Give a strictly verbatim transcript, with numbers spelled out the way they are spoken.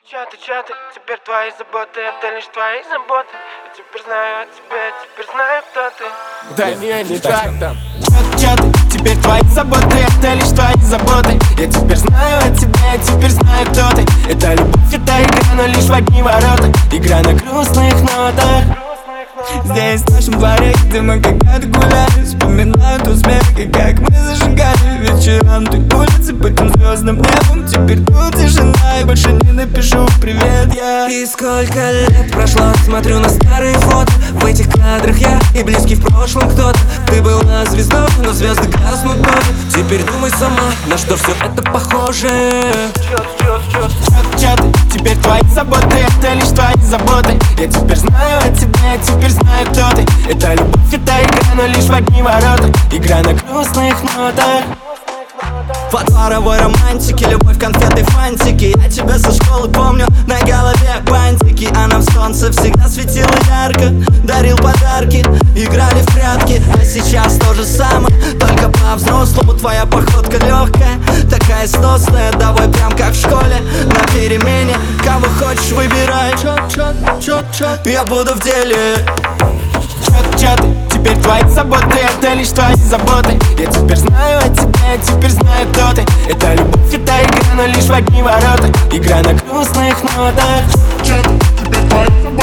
Чё ты, чё ты, теперь твои заботы, это лишь твои заботы. Я теперь знаю о тебе, теперь знаю, кто ты. Да не, не так там. Чё ты, теперь твои заботы, это лишь твои заботы. Я теперь знаю о тебе, я теперь знаю, кто ты. Это любовь, это игра, но лишь в одни ворота. Игра на грустных нотах. Здесь, в нашем дворе, где мы когда-то гуляли, вспоминаю тот смех и как мы зажигали вечером той улицы под тем звездным небом. Теперь тут тишина и больше не напишу привет я. И сколько лет прошло, смотрю на старые фото. В этих кадрах я и близкий в прошлом кто-то. Ты была звездой, но звезды гаснут вновь. Теперь думай сама, на что все это похоже. Чё ты, чё ты, чё ты, чё ты, теперь твои заботы, это лишь твои заботы. Я теперь знаю о тебе, я теперь знаю, кто ты. Это любовь, это игра, но лишь в одни ворота. Игра на грустных нотах. По дворовой романтике, любовь, конфеты, фантики. Я тебя со школы помню, на голове бантики. А нам солнце всегда светило ярко, дарил подарки, играли в прятки. А сейчас то же самое, только по-взрослому. Твоя походка легкая, такая сносная. Давай прям как в школе, на перемене. Кого хочешь, выбирай. Я буду в деле. Чё ты, теперь твои заботы, это лишь твои заботы. Я теперь знаю о тебе, я теперь знаю, кто ты. Это любовь, это игра, но лишь в одни ворота. Игра на грустных нотах. Теперь твои заботы.